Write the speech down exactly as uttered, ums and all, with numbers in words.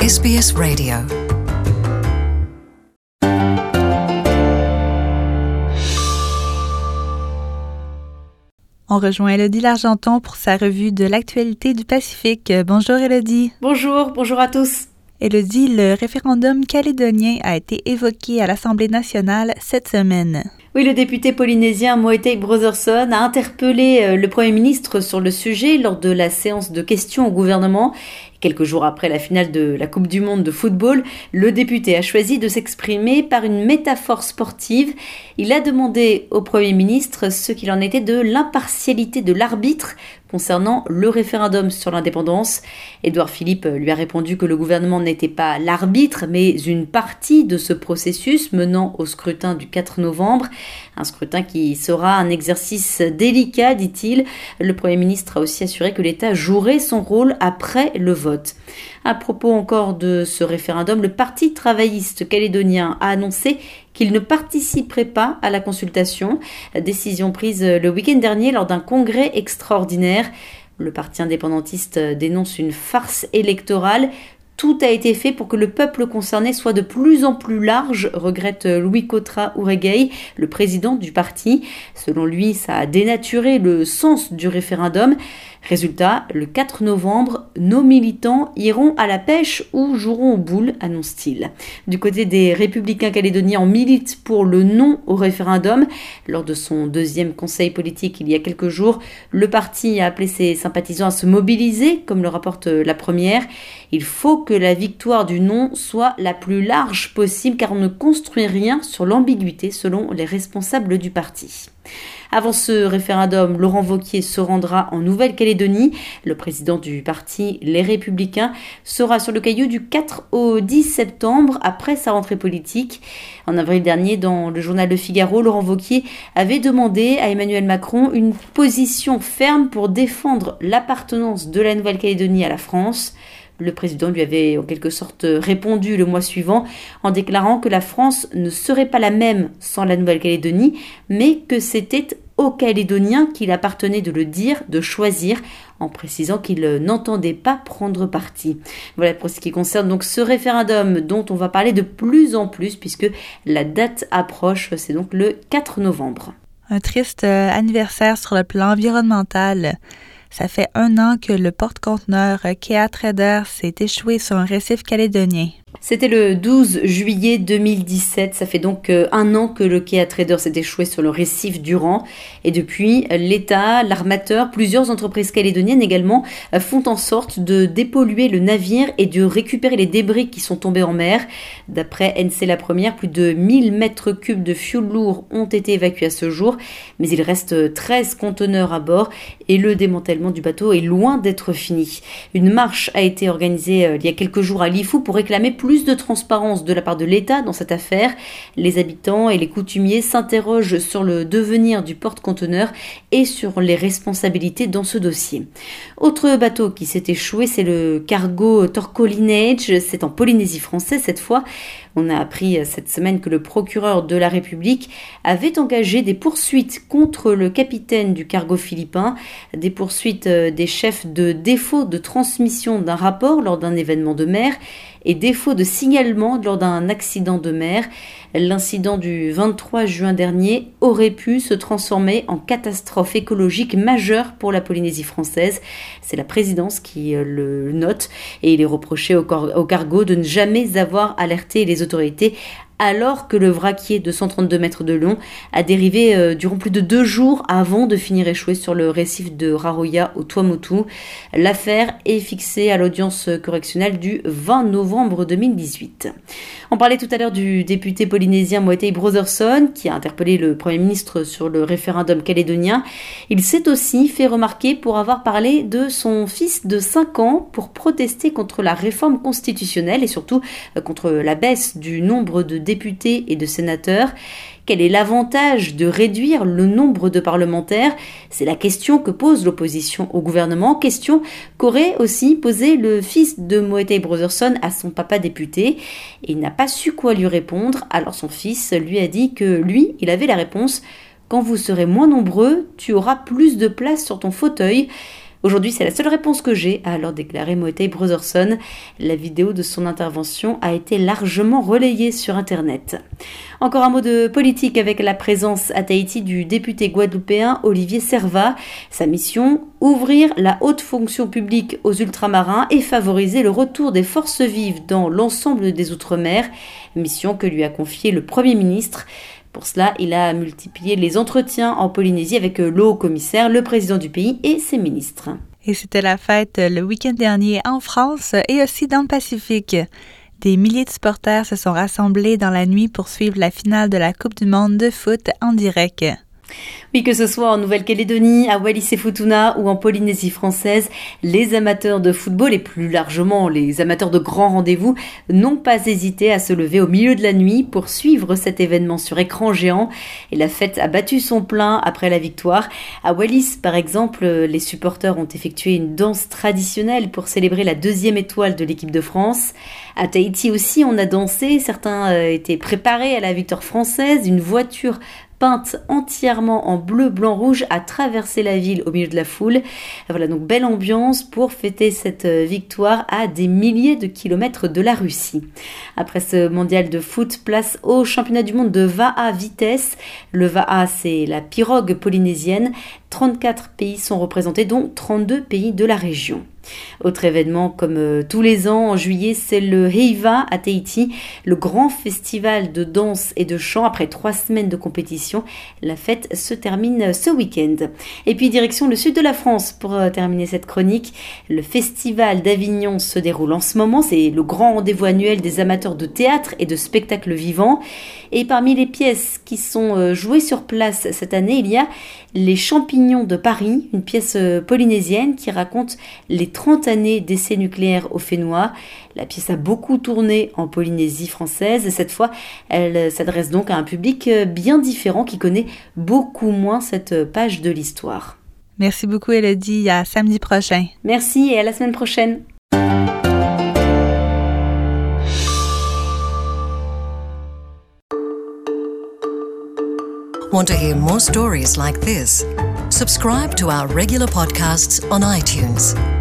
S B S Radio. On rejoint Élodie Largenton pour sa revue de l'actualité du Pacifique. Bonjour Élodie. Bonjour, bonjour à tous. Élodie, le référendum calédonien a été évoqué à l'Assemblée nationale cette semaine. Oui, le député polynésien Moetai Brotherson a interpellé le Premier ministre sur le sujet lors de la séance de questions au gouvernement. Quelques jours après la finale de la Coupe du Monde de football, le député a choisi de s'exprimer par une métaphore sportive. Il a demandé au Premier ministre ce qu'il en était de l'impartialité de l'arbitre concernant le référendum sur l'indépendance. Édouard Philippe lui a répondu que le gouvernement n'était pas l'arbitre, mais une partie de ce processus menant au scrutin du quatre novembre. Un scrutin qui sera un exercice délicat, dit-il. Le Premier ministre a aussi assuré que l'État jouerait son rôle après le vote. À propos encore de ce référendum, le Parti travailliste calédonien a annoncé qu'il ne participerait pas à la consultation. Décision prise le week-end dernier lors d'un congrès extraordinaire. Le parti indépendantiste dénonce une farce électorale. Tout a été fait pour que le peuple concerné soit de plus en plus large, regrette Louis Cotra Uregei, le président du parti. Selon lui, ça a dénaturé le sens du référendum. Résultat, le quatre novembre, nos militants iront à la pêche ou joueront aux boules, annonce-t-il. Du côté des Républicains calédoniens, on milite pour le non au référendum. Lors de son deuxième conseil politique il y a quelques jours, le parti a appelé ses sympathisants à se mobiliser, comme le rapporte la première. Il faut que la victoire du non soit la plus large possible, car on ne construit rien sur l'ambiguïté, selon les responsables du parti. Avant ce référendum, Laurent Wauquiez se rendra en Nouvelle-Calédonie. Le président du parti Les Républicains sera sur le Caillou du quatre au dix septembre après sa rentrée politique. En avril dernier, dans le journal Le Figaro, Laurent Wauquiez avait demandé à Emmanuel Macron une position ferme pour défendre l'appartenance de la Nouvelle-Calédonie à la France. Le président lui avait en quelque sorte répondu le mois suivant en déclarant que la France ne serait pas la même sans la Nouvelle-Calédonie, mais que c'était aux Calédoniens qu'il appartenait de le dire, de choisir, en précisant qu'il n'entendait pas prendre parti. Voilà pour ce qui concerne donc ce référendum dont on va parler de plus en plus puisque la date approche, c'est donc le quatre novembre. Un triste anniversaire sur le plan environnemental. Ça fait un an que le porte-conteneur Kea Trader s'est échoué sur un récif calédonien. C'était le douze juillet deux mille dix-sept, ça fait donc un an que le Kea Trader s'est échoué sur le récif d'Uran. Et depuis, l'État, l'armateur, plusieurs entreprises calédoniennes également font en sorte de dépolluer le navire et de récupérer les débris qui sont tombés en mer. D'après N C La Première, plus de mille mètres cubes de fioul lourd ont été évacués à ce jour, mais il reste treize conteneurs à bord et le démantèlement du bateau est loin d'être fini. Une marche a été organisée il y a quelques jours à Lifou pour réclamer plus de transparence de la part de l'État dans cette affaire. Les habitants et les coutumiers s'interrogent sur le devenir du porte-conteneur et sur les responsabilités dans ce dossier. Autre bateau qui s'est échoué, c'est le cargo Torco Lineage, c'est en Polynésie française cette fois. On a appris cette semaine que le procureur de la République avait engagé des poursuites contre le capitaine du cargo philippin, des poursuites des chefs de défaut de transmission d'un rapport lors d'un événement de mer et défaut de signalement lors d'un accident de mer. L'incident du vingt-trois juin dernier aurait pu se transformer en catastrophe écologique majeure pour la Polynésie française. C'est la présidence qui le note et il est reproché au, cor- au cargo de ne jamais avoir alerté les autorités alors que le vraquier de cent trente-deux mètres de long a dérivé euh, durant plus de deux jours avant de finir échoué sur le récif de Raroia au Tuamotu. L'affaire est fixée à l'audience correctionnelle du vingt novembre deux mille dix-huit. On parlait tout à l'heure du député polynésien Moetai Brotherson qui a interpellé le Premier ministre sur le référendum calédonien. Il s'est aussi fait remarquer pour avoir parlé de son fils de cinq ans pour protester contre la réforme constitutionnelle et surtout euh, contre la baisse du nombre de députés et de sénateurs. Quel est l'avantage de réduire le nombre de parlementaires ? C'est la question que pose l'opposition au gouvernement, question qu'aurait aussi posé le fils de Moetai Brotherson à son papa député. Et il n'a pas su quoi lui répondre, alors son fils lui a dit que lui, il avait la réponse « Quand vous serez moins nombreux, tu auras plus de place sur ton fauteuil ». Aujourd'hui, c'est la seule réponse que j'ai, a alors déclaré Moetai Brotherson. La vidéo de son intervention a été largement relayée sur Internet. Encore un mot de politique avec la présence à Tahiti du député guadeloupéen Olivier Servat. Sa mission, ouvrir la haute fonction publique aux ultramarins et favoriser le retour des forces vives dans l'ensemble des Outre-mer, mission que lui a confiée le Premier ministre. Pour cela, il a multiplié les entretiens en Polynésie avec le haut-commissaire, le président du pays et ses ministres. Et c'était la fête le week-end dernier en France et aussi dans le Pacifique. Des milliers de supporters se sont rassemblés dans la nuit pour suivre la finale de la Coupe du monde de foot en direct. Oui, que ce soit en Nouvelle-Calédonie, à Wallis et Futuna ou en Polynésie française, les amateurs de football et plus largement les amateurs de grands rendez-vous n'ont pas hésité à se lever au milieu de la nuit pour suivre cet événement sur écran géant. Et la fête a battu son plein après la victoire. À Wallis, par exemple, les supporters ont effectué une danse traditionnelle pour célébrer la deuxième étoile de l'équipe de France. À Tahiti aussi, on a dansé. Certains étaient préparés à la victoire française. Une voiture peinte entièrement en bleu, blanc, rouge, a traversé la ville au milieu de la foule. Voilà, donc belle ambiance pour fêter cette victoire à des milliers de kilomètres de la Russie. Après ce mondial de foot, place au championnat du monde de Va'a vitesse. Le Va'a, c'est la pirogue polynésienne. trente-quatre pays sont représentés, dont trente-deux pays de la région. Autre événement, comme euh, tous les ans, en juillet, c'est le Heiva à Tahiti, le grand festival de danse et de chant. Après trois semaines de compétition, la fête se termine ce week-end. Et puis direction le sud de la France pour euh, terminer cette chronique. Le festival d'Avignon se déroule en ce moment. C'est le grand rendez-vous annuel des amateurs de théâtre et de spectacles vivants. Et parmi les pièces qui sont euh, jouées sur place cette année, il y a Les Champignons de Paris, une pièce euh, polynésienne qui raconte les trente années d'essais nucléaires au Fénois. La pièce a beaucoup tourné en Polynésie française et cette fois, elle s'adresse donc à un public bien différent qui connaît beaucoup moins cette page de l'histoire. Merci beaucoup, Élodie. À samedi prochain. Merci et à la semaine prochaine. Want to hear more stories like this? Subscribe to our regular podcasts on iTunes.